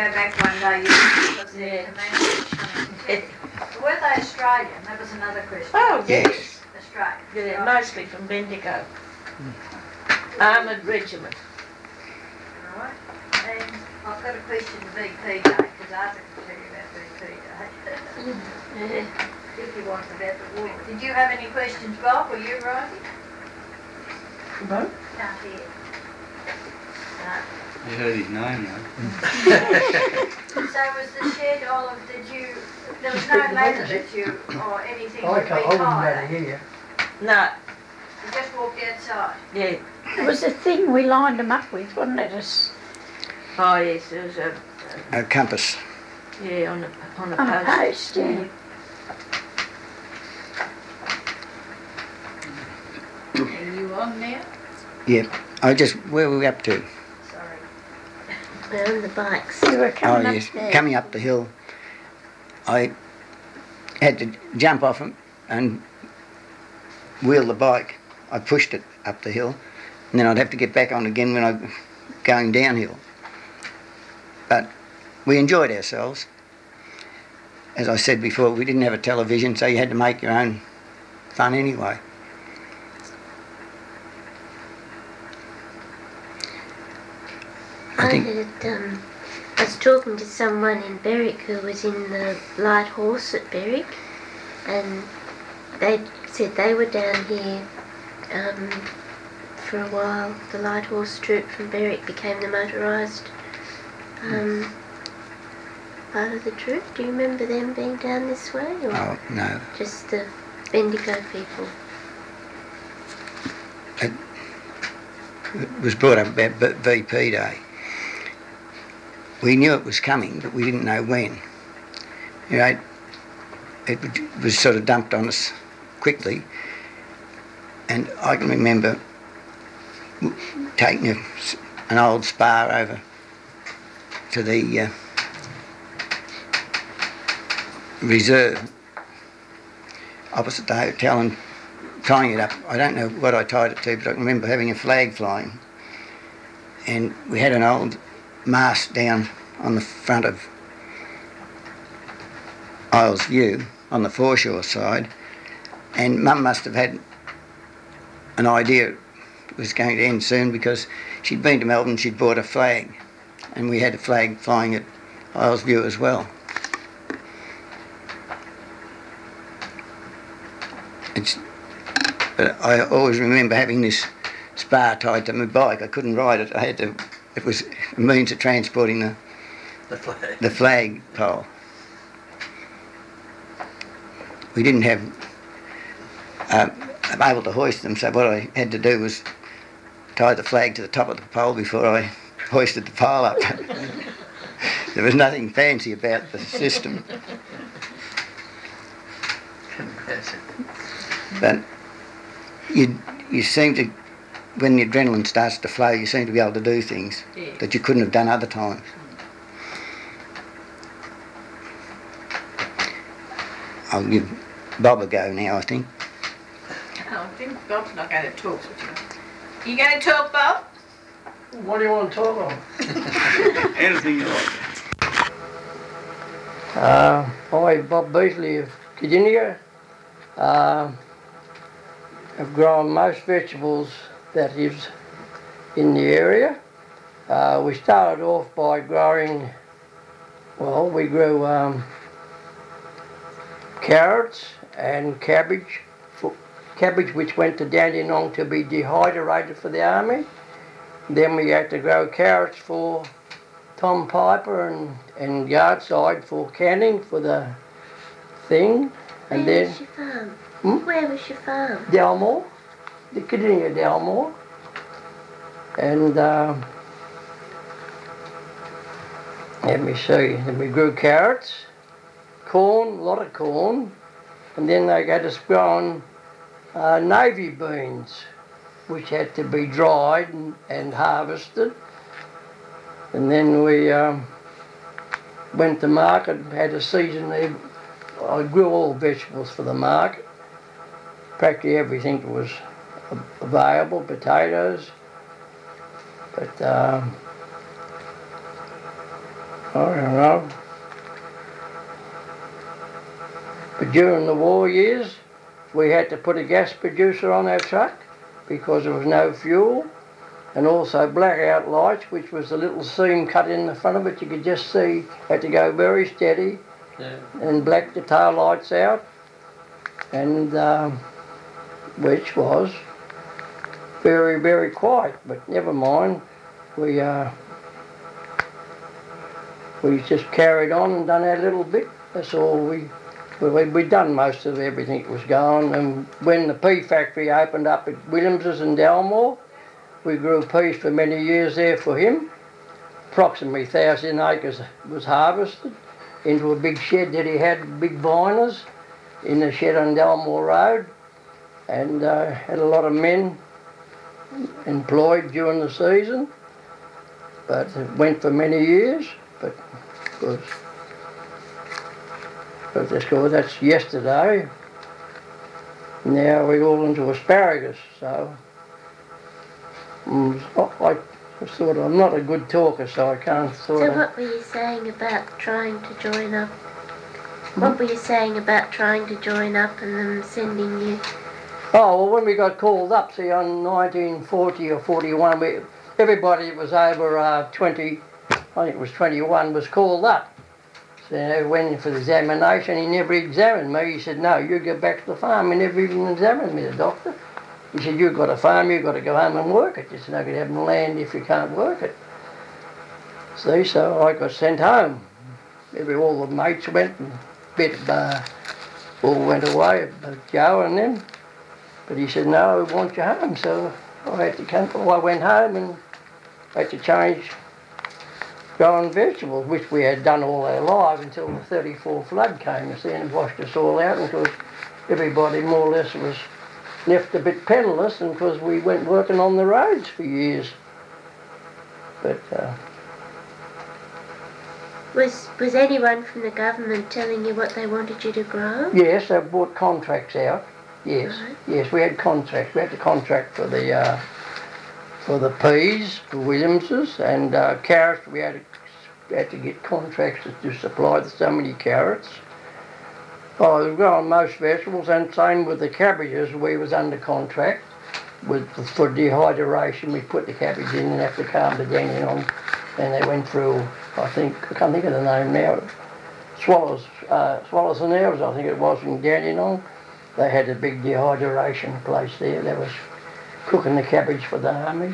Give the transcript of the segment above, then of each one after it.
go back one day, because the commanders coming. Were they Australian? That was another question. Oh, yes. Australian. Yeah, mostly from Bendigo. Armoured Regiment. Right. And I've got a question to VP Day, because Arthur can tell you about VP Day. If you want about the war. Did you have any questions, Bob? Were you writing? No. Can't hear. No. You heard his name So was the shed, Olive, there was no ladder that you, or anything would be I wouldn't higher? hear you. No. You just walked outside? Yeah. It was a thing we lined them up with, wasn't it? Oh, yes, there was A compass. yeah, on a On a post. post, yeah. Are you on now? Yep. Where were we up to? Sorry. We're on the bikes. You were coming up yes, there. coming up the hill. I had to jump off and wheel the bike. I pushed it up the hill, and then I'd have to get back on again when I'm going downhill. But we enjoyed ourselves. As I said before, we didn't have a television, so you had to make your own fun anyway. I was talking to someone in Berwick who was in the Light Horse at Berwick, and they said they were down here for a while. The Light Horse troop from Berwick became the motorised part of the troop. Do you remember them being down this way, or Oh, no. just the Bendigo people? It was brought up about VP Day. We knew it was coming, but we didn't know when. You know, it was sort of dumped on us quickly, and I can remember taking an old spar over to the reserve opposite the hotel and tying it up. I don't know what I tied it to, but I can remember having a flag flying, and we had an old mast down on the front of Isles View on the foreshore side, and Mum must have had an idea it was going to end soon, because she'd been to Melbourne, she'd bought a flag, and we had a flag flying at Isles View as well. But I always remember having this spar tied to my bike. I couldn't ride it. It was a means of transporting the flag pole. We didn't have able to hoist them, so what I had to do was tie the flag to the top of the pole before I hoisted the pole up. There was nothing fancy about the system. But you seem to, when the adrenaline starts to flow, you seem to be able to do things that you couldn't have done other times. I'll give Bob a go now, I think. I think Bob's not going to talk with you. Are you going to talk, Bob? What do you want to talk on? Anything you like. I, Bob Beasley of Kidinga, have grown most vegetables that is in the area. We started off by growing, we grew carrots and cabbage which went to Dandenong to be dehydrated for the army. Then we had to grow carrots for Tom Piper and Yardside for canning for the thing. And Where then was your farm? Where was your farm? Dalmore, the Kidinga Dalmore. And let me see, then we grew carrots, corn, a lot of corn, and then they got us growing navy beans, which had to be dried and harvested. And then we went to market, had a season there. I grew all vegetables for the market, practically everything that was available, potatoes, but I don't know. But during the war years, we had to put a gas producer on our truck because there was no fuel, and also blackout lights, which was a little seam cut in the front of it. You could just see, had to go very steady, and black the tail lights out, and which was very, very quiet. But never mind, we just carried on and done our little bit. That's all we'd done most of everything that was going. And when the pea factory opened up at Williams's in Dalmore, we grew peas for many years there for him. Approximately 1,000 acres was harvested into a big shed that he had, big viners, in the shed on Dalmore Road, and had a lot of men employed during the season. But it went for many years, but that's yesterday. Now we're all into asparagus, so I'm not a good talker, so I can't So what were you saying about trying to join up? What were you saying about trying to join up and them sending you? Oh, well, when we got called up, see, on 1940 or 41, everybody that was over 20, I think it was 21, was called up. So they went in for the examination. He never examined me. He said, no, you go back to the farm. He never even examined me, the doctor. He said, you've got a farm, you've got to go home and work it. It's no good having land if you can't work it. See, so I got sent home. All the mates went, and all went away, Joe and them. But he said, no, we want you home. So I had to come. I went home and had to change growing vegetables, which we had done all our lives until the 34 flood came, you see, and washed us all out, because everybody more or less was left a bit penniless, and because we went working on the roads for years. But Was anyone from the government telling you what they wanted you to grow? yes, they brought contracts out. Yes, Right. yes, we had contracts. We had the contract for the peas, for Williams's, and carrots. We had to get contracts to supply so many carrots. Oh, we were on most vegetables, and same with the cabbages. We was under contract for dehydration. We put the cabbage in and have to calm the Dandenong on, and they went through. I can't think of the name now. Swallows and Elves, I think it was, in Dandenong. They had a big dehydration place there. That was cooking the cabbage for the army.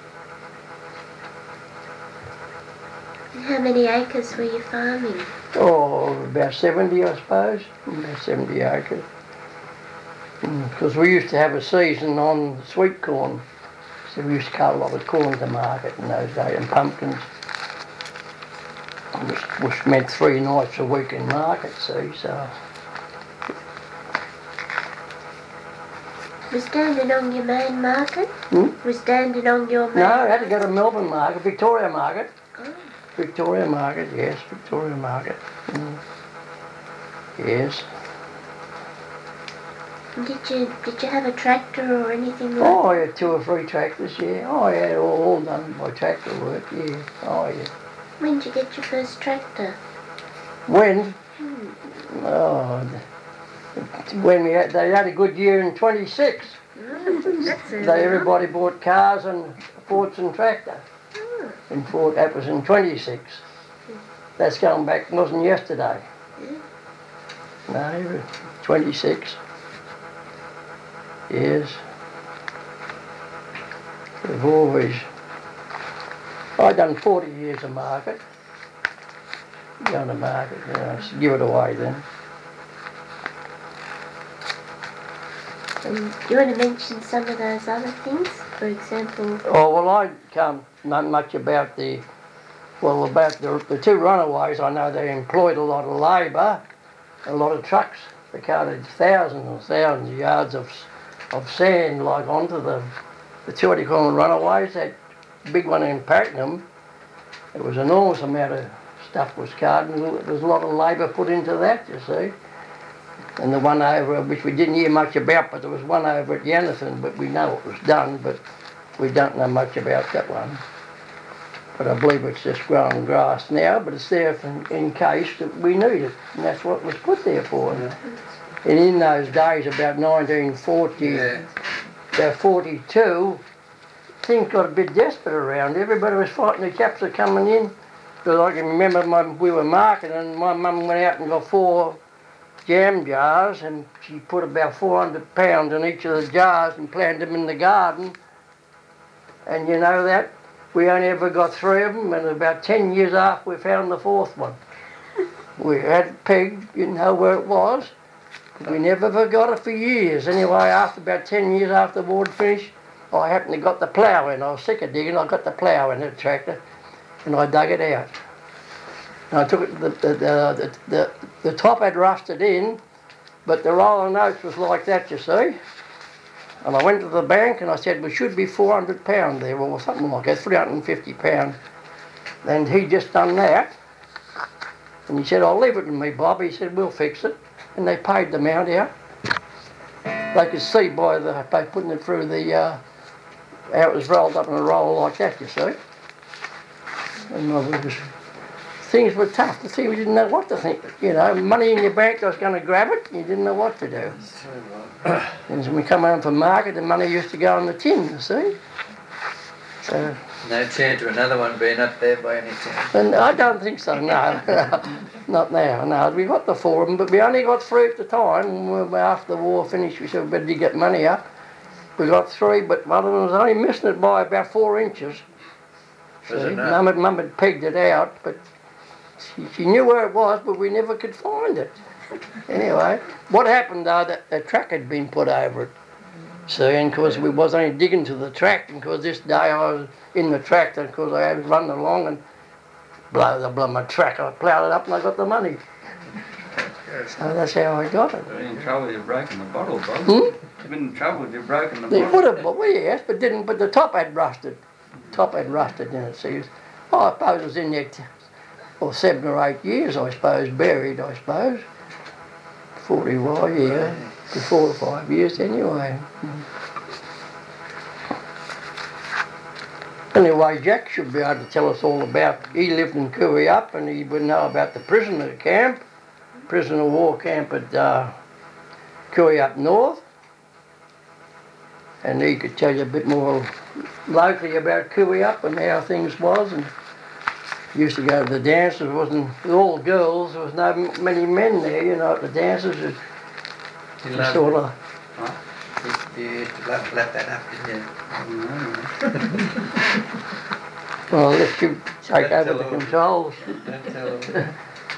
How many acres were you farming? Oh, about 70, I suppose. About 70 acres. Because we used to have a season on sweet corn. So we used to cut a lot of corn to market in those days, and pumpkins. Which meant 3 nights a week in market, see, so. Was Dandenong your main market? Was Dandenong your main No, I had market? to go to Melbourne Market, Victoria Market. Oh. Victoria Market, yes, Victoria Market. Yes. And did you have a tractor or anything like Oh, I had 2 or 3 tractors, yeah. Oh, I had all done by tractor work, yeah. Oh, yeah. When did you get your first tractor? When? Oh, when they had a good year in 26. That's early. Everybody bought cars and Fords and tractor. In Ford, that was in 26. That's going back, wasn't yesterday. No, 26. Yes. We've always. I've done 40 years of market. Going to market, you know, so give it away then. Do you want to mention some of those other things? For example, Oh, well, I can't know much about the 2 runaways. I know they employed a lot of labour, a lot of trucks. They carted thousands and thousands of yards of sand, like onto the 2 what do you call them, runaways. That big one in Pakenham, there was an enormous amount of stuff was carted, and there was a lot of labour put into that, you see. And the one over, which we didn't hear much about, but there was one over at Yanathan, but we know it was done, but we don't know much about that one. But I believe it's just growing grass now, but it's there in case that we need it, and that's what it was put there for. And in those days, about 1940, about 42, things got a bit desperate around. Everybody was fighting the chaps that coming in. Because I can remember we were marketing, and my mum went out and got 4 jam jars, and she put about 400 pounds in each of the jars and planted them in the garden. And you know that? We only ever got 3 of them, and about 10 years after we found the 4th one. We had it pegged, didn't know where it was, but we never forgot it for years. Anyway, after about 10 years after the war had finished, I happened to got the plough in. I was sick of digging, I got the plough in the tractor, and I dug it out. And I took it, the top had rusted in, but the roll of notes was like that, you see. And I went to the bank and I said, we should be 400 pounds there, or something like that, 350 pounds. And he just done that. And he said, I'll leave it to me, Bob. He said, we'll fix it. And they paid the amount out. They could see by putting it through the, how it was rolled up in a roll like that, you see. And things were tough. The thing we didn't know what to think. You know, money in your bank, I was going to grab it, and you didn't know what to do. And when we come home from market, the money used to go in the tin, you see. So, no chance of another one being up there by any chance? And I don't think so, no. Not now, no. We got the 4 of them, but we only got 3 at the time. After the war finished, we said we better get money up. We got 3, but one of them was only missing it by about 4 inches. Mum had pegged it out, but she knew where it was, but we never could find it. Anyway, what happened though, that the track had been put over it. See, and because we was only digging to the track, and because this day I was in the tractor, and because I was running along and blow my track, I ploughed it up and I got the money. So that's how I got it. You're in trouble, you've broken the bottle, Bob. Hmm? You've been in trouble, you've broken the They bottle. would have, well, yes, but didn't. But the top had rusted. Top had rusted in it. See, I suppose it was in there, 7 or 8 years, I suppose, buried. I suppose 40, yeah, 4 or 5 years anyway. Anyway, Jack should be able to tell us all about. He lived in Cooey-up, and he would know about the prisoner camp, prisoner war camp at Cooey-up North. And he could tell you a bit more locally about Cooey-up and how things was. And used to go to the dances. It wasn't all girls. There was no many men there, you know, at the dances. You loved Sort of. You used to lap that up, didn't you? Well, I'll let you take Don't over the tell controls. Don't tell them.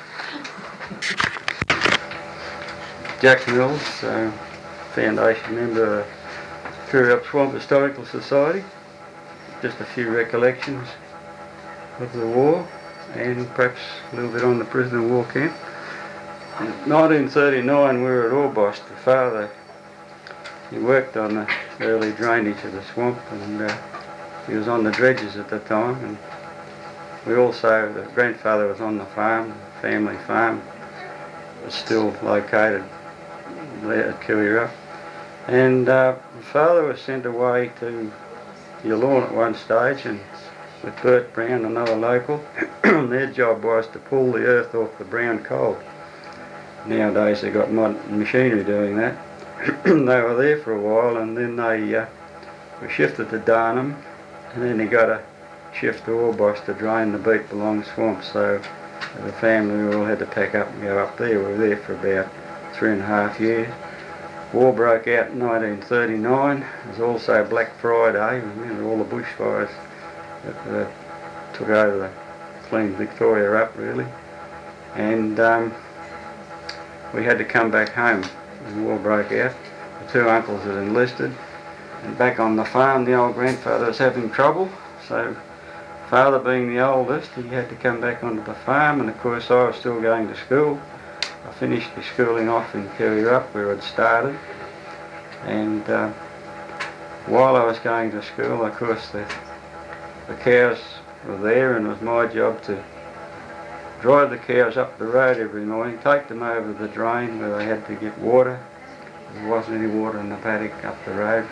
Jack Mills, foundation member of Cooey-up Swamp Historical Society. Just a few recollections of the war and perhaps a little bit on the prisoner of war camp. In 1939 we were at Orbost. The father, he worked on the early drainage of the swamp, and he was on the dredges at the time, and we also, the grandfather was on the farm, the family farm was still located there at Cooey-up. And the father was sent away to Yallourn at one stage, and with Bert Brown, another local, their job was to pull the earth off the brown coal. Nowadays they've got modern machinery doing that. They were there for a while, and then they were shifted to Darnham, and then he got a shift to Orbost to drain the Beat Belong swamp. So the family all had to pack up and go up there. We were there for about 3.5 years. War broke out in 1939. It was also Black Friday. Remember all the bushfires that took over the cleaned Victoria up really. And we had to come back home when the war broke out. The 2 uncles had enlisted, and back on the farm the old grandfather was having trouble, so father being the oldest, he had to come back onto the farm, and of course I was still going to school. I finished my schooling off in Cooey-up where I'd started, and while I was going to school, of course the cows were there, and it was my job to drive the cows up the road every morning, take them over the drain where they had to get water. There wasn't any water in the paddock up the road.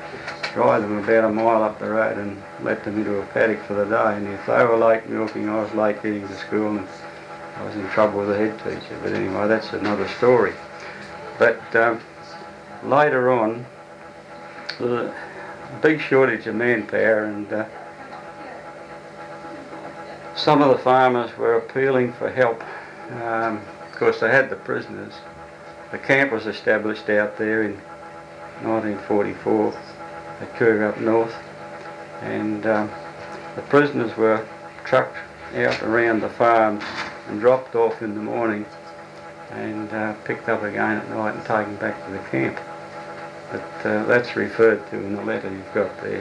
drive them about a mile up the road and let them into a paddock for the day. And if they were late milking, I was late getting to school and I was in trouble with the head teacher. But anyway, that's another story. But later on, the big shortage of manpower, and some of the farmers were appealing for help. Of course, they had the prisoners. The camp was established out there in 1944 at Coorg up north, and the prisoners were trucked out around the farms and dropped off in the morning and picked up again at night and taken back to the camp. But that's referred to in the letter you've got there.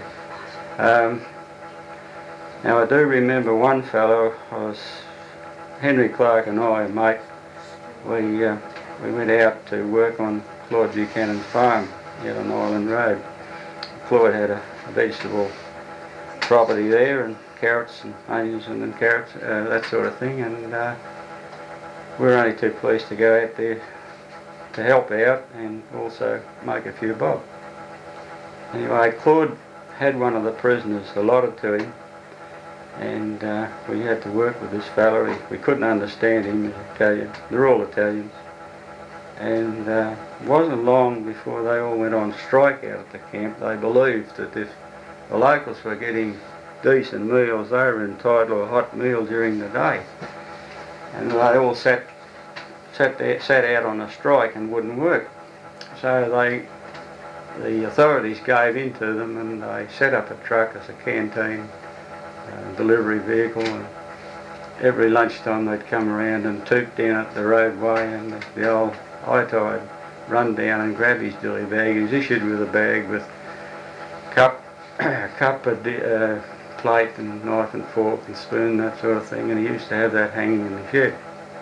Now I do remember one fellow, Henry Clark and I, a mate, we went out to work on Claude Buchanan's farm out on Island Road. Claude had a vegetable property there, and carrots and onions and carrots, that sort of thing, and we were only too pleased to go out there to help out and also make a few bob. Anyway, Claude had one of the prisoners allotted to him, and we had to work with this fellow. We couldn't understand him, he was Italian. They're all Italians. And it wasn't long before they all went on strike out at the camp. They believed that if the locals were getting decent meals, they were entitled to a hot meal during the day. And they all sat out on a strike and wouldn't work. So the authorities gave in to them, and they set up a truck as a canteen, delivery vehicle, and every lunchtime they'd come around and toot down at the roadway, and the old Itai would run down and grab his dilly bag. He was issued with a bag with cup, a plate and knife and fork and spoon, that sort of thing, and he used to have that hanging in the shed.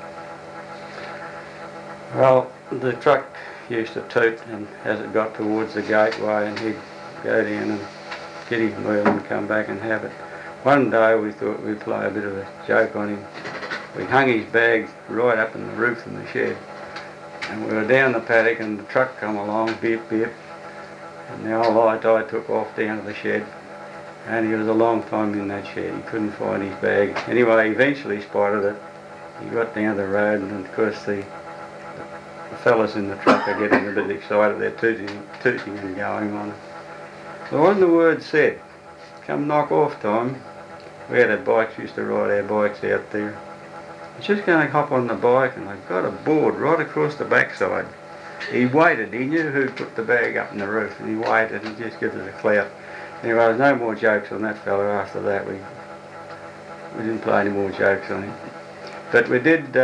Well, the truck used to toot, and as it got towards the gateway, and he'd go down and get his meal and come back and have it. One day we thought we'd play a bit of a joke on him. We hung his bag right up in the roof in the shed, and we were down the paddock, and the truck come along, beep beep, and the old Itai took off down to the shed, and he was a long time in that shed. He couldn't find his bag. Anyway, he eventually spotted it. He got down the road, and of course the fellas in the truck are getting a bit excited. They're tooting and going on. So when the word said, come knock off time, we had our bikes, used to ride our bikes out there. I was just going to hop on the bike, and I got a board right across the backside. He waited, he knew who'd put the bag up in the roof, and he waited and just gave it a clout. Anyway, there was no more jokes on that fellow after that. We didn't play any more jokes on him. But we did,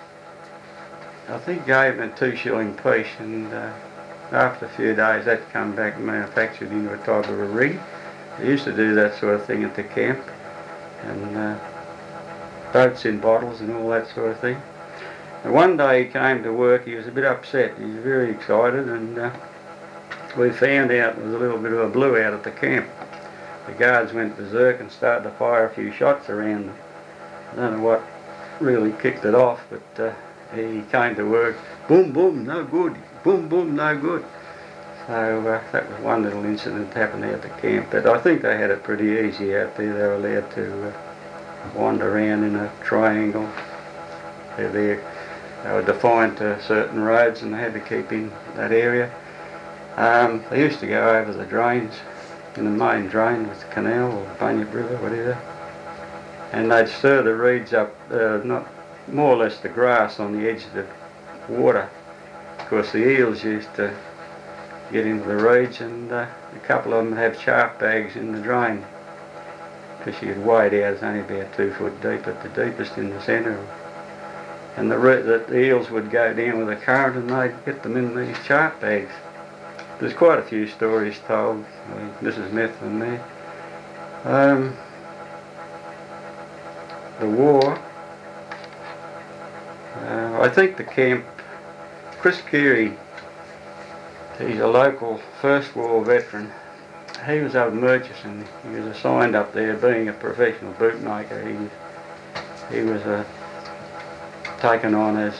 I think gave him a 2 shilling piece, and after a few days that come back and manufactured into a type of a rig. They used to do that sort of thing at the camp, and boats in bottles and all that sort of thing. And one day he came to work, he was a bit upset, he was very excited, and we found out there was a little bit of a blew out at the camp. The guards went berserk and started to fire a few shots around them. I don't know what really kicked it off, but he came to work, boom, boom, no good, boom, boom, no good. So that was one little incident that happened out at the camp, but I think they had it pretty easy out there. They were allowed to wander around in a triangle. They were defined to certain roads, and they had to keep in that area. They used to go over the drains, in the main drain with the canal or Bunyip River, whatever, and they'd stir the reeds up, more or less the grass on the edge of the water. Of course, the eels used to get into the reeds, and a couple of them would have sharp bags in the drain, because you'd wade out, it's only about 2 foot deep at the deepest in the centre. And the eels would go down with the current, and they'd get them in these sharp bags. There's quite a few stories told. Mrs. Methven there. The war. I think the camp, Chris Keary, he's a local First War veteran. He was up at Murchison. He was assigned up there being a professional bootmaker. He was taken on as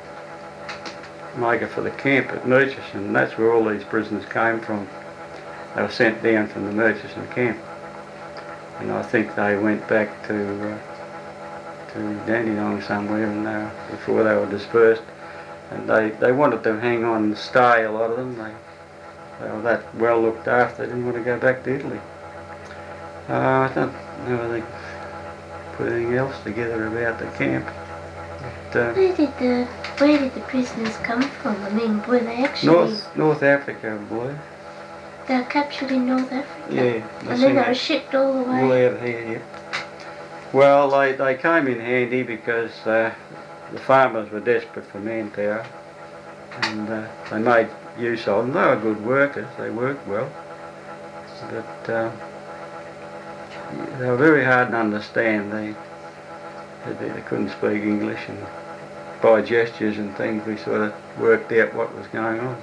bootmaker for the camp at Murchison. That's where all these prisoners came from. they were sent down from the Murchison camp. And I think they went back to Dandenong somewhere before they were dispersed. And they wanted to hang on and stay, a lot of them. They were that well looked after, they didn't want to go back to Italy. I don't know if they put anything else together about the camp. But, Where did the prisoners come from? I mean, were they actually... North Africa, I believe. They were captured in North Africa? Yeah. And then they were shipped all the way? All out of here, yeah. Well, they came in handy because the farmers were desperate for manpower, and they made use of them. They were good workers, they worked well, but they were very hard to understand. They couldn't speak English, and by gestures and things we sort of worked out what was going on.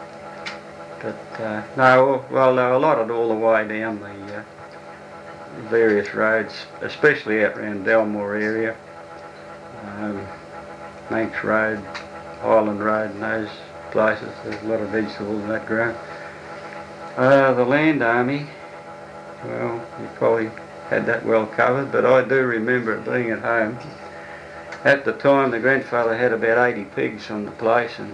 But no, well, they were allotted all the way down the various roads, especially out around Delmore area, Manx Road, Highland Road and those places. There's a lot of vegetables in that ground. The Land Army, well, you probably had that well covered, but I do remember it being at home. At the time, the grandfather had about 80 pigs on the place, and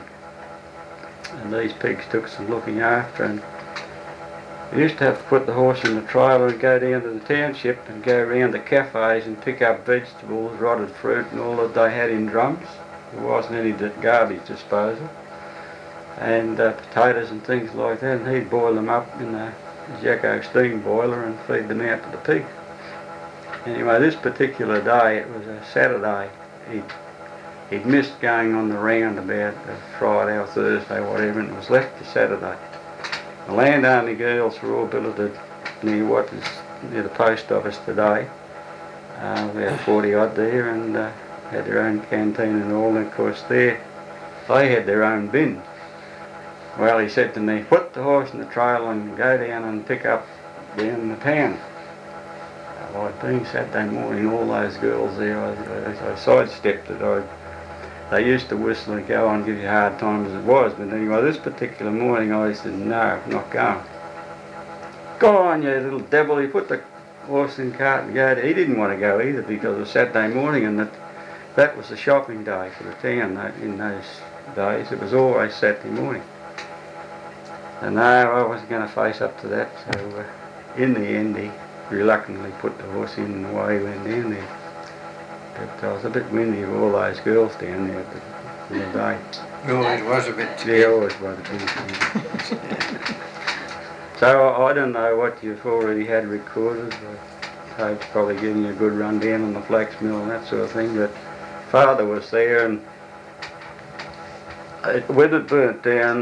these pigs took some looking after, and we used to have to put the horse in the trailer and go down to the township and go around the cafes and pick up vegetables, rotted fruit and all that they had in drums. There wasn't any garbage disposal. And potatoes and things like that, and he'd boil them up in a Jacko steam boiler and feed them out to the pig. Anyway, this particular day, it was a Saturday, he'd missed going on the round about Friday or Thursday, whatever, and it was left to Saturday. The Land Army girls were all billeted near what is near the post office today, about 40 odd there, and had their own canteen and all, and of course they had their own bin. Well, he said to me, put the horse in the trailer and go down and pick up down the town. Well, being Saturday morning, all those girls there, I sidestepped it. They used to whistle and go on and give you a hard time as it was, but anyway, this particular morning I said, no, I'm not going. Go on, you little devil. He put the horse in the cart and go. He didn't want to go either because it was Saturday morning, and that was the shopping day for the town in those days. It was always Saturday morning. And no, I wasn't going to face up to that, so in the end he reluctantly put the horse in and away he went down there. But I was a bit windy of all those girls down there the day. Always was a bit. Yeah, always was a bit. So I don't know what you've already had recorded. Tape's probably giving you a good rundown on the flax mill and that sort of thing, but Father was there, and when it burnt down,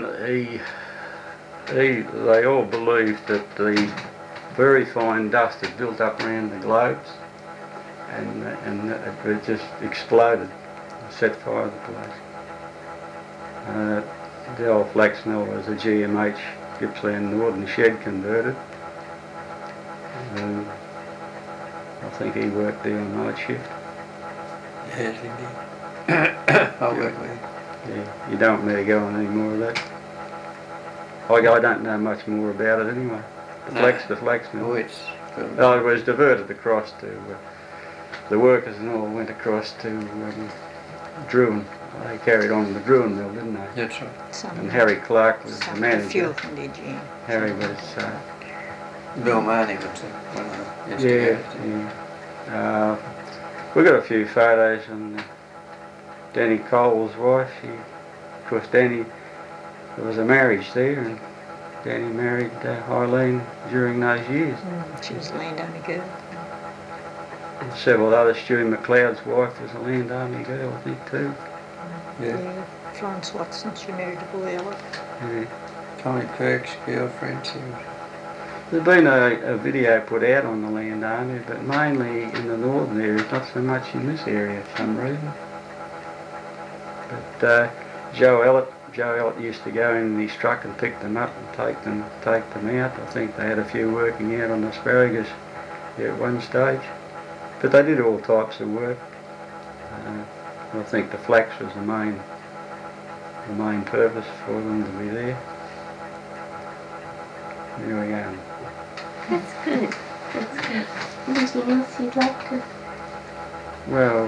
they all believed that the very fine dust had built up around the globes, and it just exploded, set fire to the place. The old flax mill was a GMH, Gippsland Northern shed converted. I think he worked there on night shift. Yes, indeed. I'll work with him. Yeah, you don't want me to go on any more of that. I don't know much more about it anyway. The flax mill. Oh, it's... It was diverted across to, the workers and all went across to Druin. They carried on the Druin mill, didn't they? That's right. And Harry Clark was the manager. Few of them did, yeah. Harry was... Bill Marnie was one of the instigators. Yeah. We got a few photos on Danny Cole's wife. Of course, Danny, there was a marriage there, and Danny married Eileen during those years. She was a Land Army girl. And several others. Stewie McLeod's wife was a Land Army girl, I think, too. Yeah. Florence Watson, she married a boy, Ella. Yeah. Tommy Kirk's girlfriend, she was... There's been a video put out on the Land Army, but mainly in the northern areas, not so much in this area for some reason. But Joe Ellett used to go in his truck and pick them up and take them out. I think they had a few working out on asparagus at one stage. But they did all types of work. I think the flax was the main purpose for them to be there. there we go. That's good. That's good. Anything else you'd like to? Well,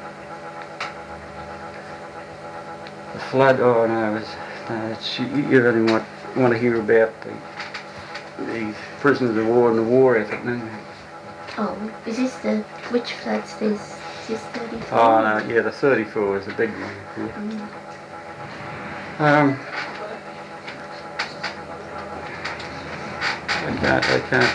the flood, oh no, you really want to hear about the prisoners of war and the war effort, don't you? Oh, is this which floods? Is this 34? Oh no, yeah, the 34 is the big one. Yeah. I can't,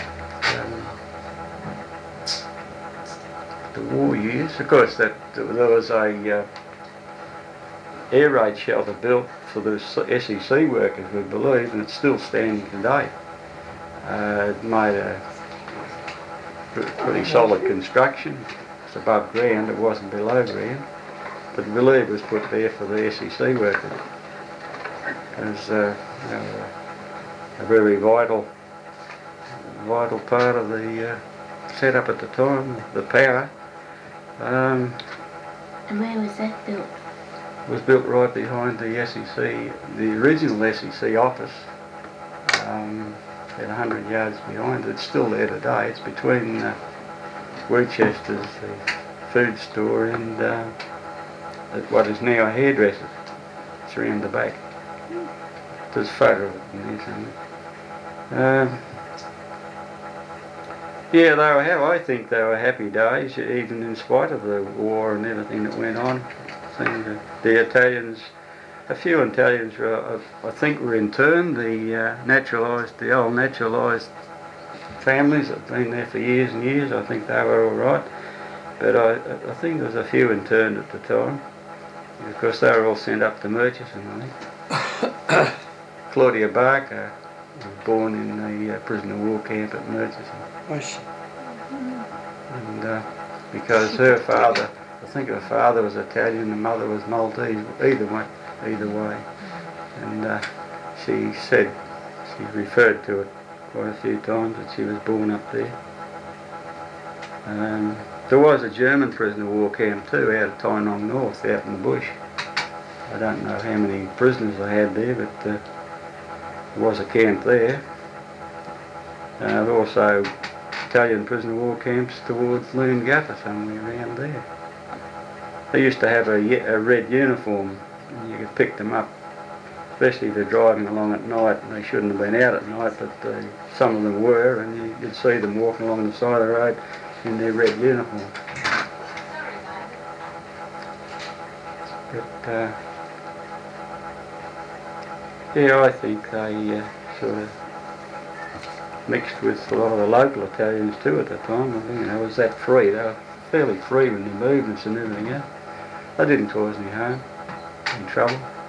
the war years, of course, that there was a air raid shelter built for the SEC workers, we believe, and it's still standing today. It made a pretty solid construction. It's above ground, it wasn't below ground, but we believe it was put there for the SEC workers. It was a very vital part of the setup at the time, the power. And where was that built? It was built right behind the SEC, the original SEC office, about 100 yards behind. It's still there today. It's between Winchester's, the food store, and what is now a hairdresser. It's around the back. There's a photo of it in there somewhere. Yeah, I think they were happy days, even in spite of the war and everything that went on. The Italians, a few Italians, I think, were interned. The old naturalised families that have been there for years and years, I think they were all right. But I think there was a few interned at the time. Of course, they were all sent up to Murchison, I think. Claudia Barker was born in the prisoner of war camp at Murchison. And because her father, I think her father was Italian, the mother was Maltese, either way. And she said, she referred to it quite a few times, that she was born up there. There was a German prisoner of war camp too, out of Tynong North, out in the bush. I don't know how many prisoners they had there, but there was a camp there. Also Italian prisoner of war camps towards Leungappa, somewhere around there. They used to have a red uniform, and you could pick them up, especially if they're driving along at night, and they shouldn't have been out at night, but some of them were, and you'd see them walking along the side of the road in their red uniform. But yeah, I think they sort of mixed with a lot of the local Italians too at the time. I think it was that free. They were fairly free with their movements and everything else. They didn't cause any harm, any trouble.